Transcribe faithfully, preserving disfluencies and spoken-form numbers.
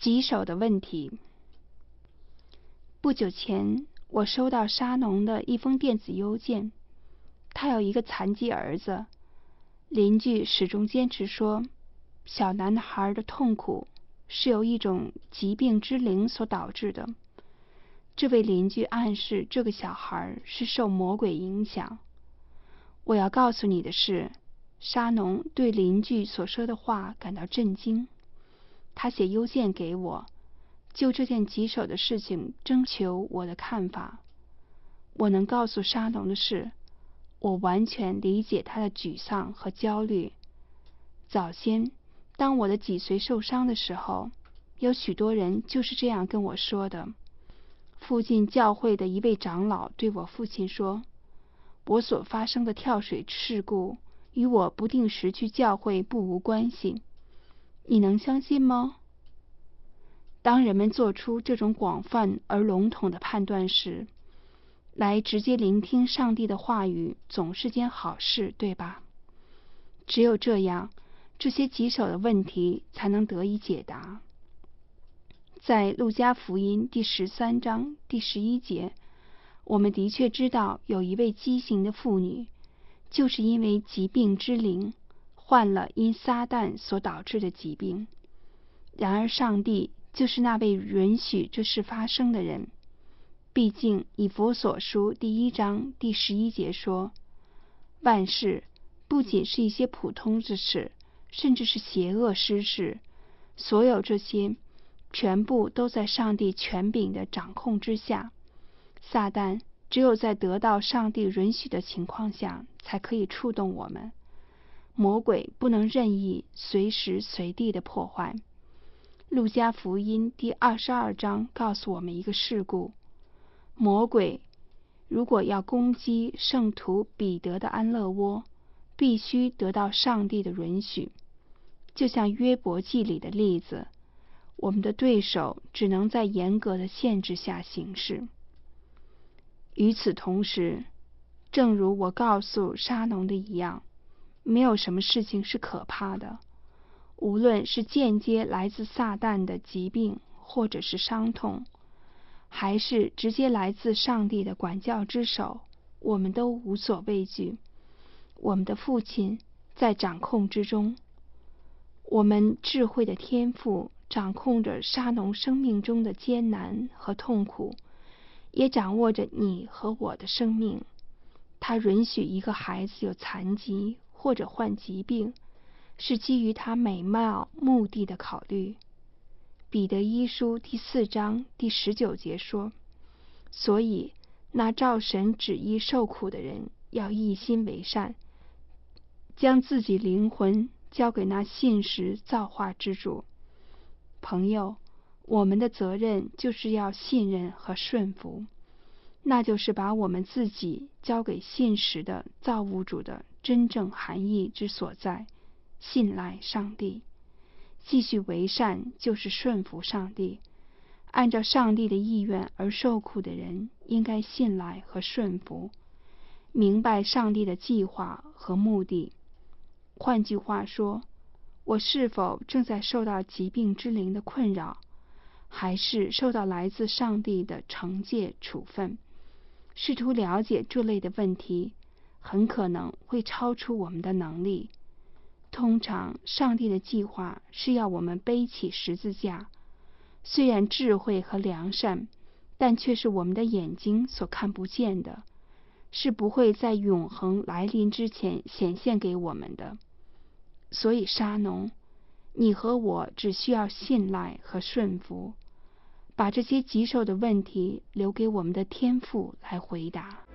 棘手的问题。不久前，我收到沙农的一封电子邮件，他有一个残疾儿子，邻居始终坚持说，小男孩的痛苦是由一种疾病之灵所导致的。这位邻居暗示这个小孩是受魔鬼影响。我要告诉你的是，沙农对邻居所说的话感到震惊。他写邮件给我，就这件棘手的事情征求我的看法。我能告诉沙农的是，我完全理解他的沮丧和焦虑。早先，当我的脊髓受伤的时候，有许多人就是这样跟我说的。附近教会的一位长老对我父亲说，我所发生的跳水事故与我不定时去教会不无关系。你能相信吗？当人们做出这种广泛而笼统的判断时，来直接聆听上帝的话语总是件好事，对吧？只有这样，这些棘手的问题才能得以解答。在路加福音第十三章第十一节，我们的确知道有一位畸形的妇女，就是因为疾病之灵患了因撒旦所导致的疾病。然而上帝就是那位允许这事发生的人。毕竟以弗所书第一章第十一节说，万事不仅是一些普通之事，甚至是邪恶之事，所有这些全部都在上帝权柄的掌控之下。撒旦只有在得到上帝允许的情况下才可以触动我们。魔鬼不能任意随时随地的破坏。路加福音第二十二章告诉我们一个事故，魔鬼如果要攻击圣徒彼得的安乐窝，必须得到上帝的允许。就像约伯记里的例子，我们的对手只能在严格的限制下行事。与此同时，正如我告诉沙农的一样，没有什么事情是可怕的，无论是间接来自撒旦的疾病或者是伤痛，还是直接来自上帝的管教之手，我们都无所畏惧。我们的父亲在掌控之中，我们智慧的天父掌控着沙农生命中的艰难和痛苦，也掌握着你和我的生命。他允许一个孩子有残疾或者患疾病，是基于他美貌目的的考虑。彼得一书第四章第十九节说，所以那照神旨意受苦的人要一心为善，将自己灵魂交给那信实造化之主。朋友，我们的责任就是要信任和顺服，那就是把我们自己交给信实的造物主的真正含义之所在，信赖上帝。继续为善就是顺服上帝，按照上帝的意愿而受苦的人应该信赖和顺服，明白上帝的计划和目的。换句话说，我是否正在受到疾病之灵的困扰，还是受到来自上帝的惩戒处分？试图了解这类的问题，很可能会超出我们的能力。通常，上帝的计划是要我们背起十字架，虽然智慧和良善，但却是我们的眼睛所看不见的，是不会在永恒来临之前显现给我们的。所以沙农，你和我只需要信赖和顺服，把这些棘手的问题留给我们的天父来回答。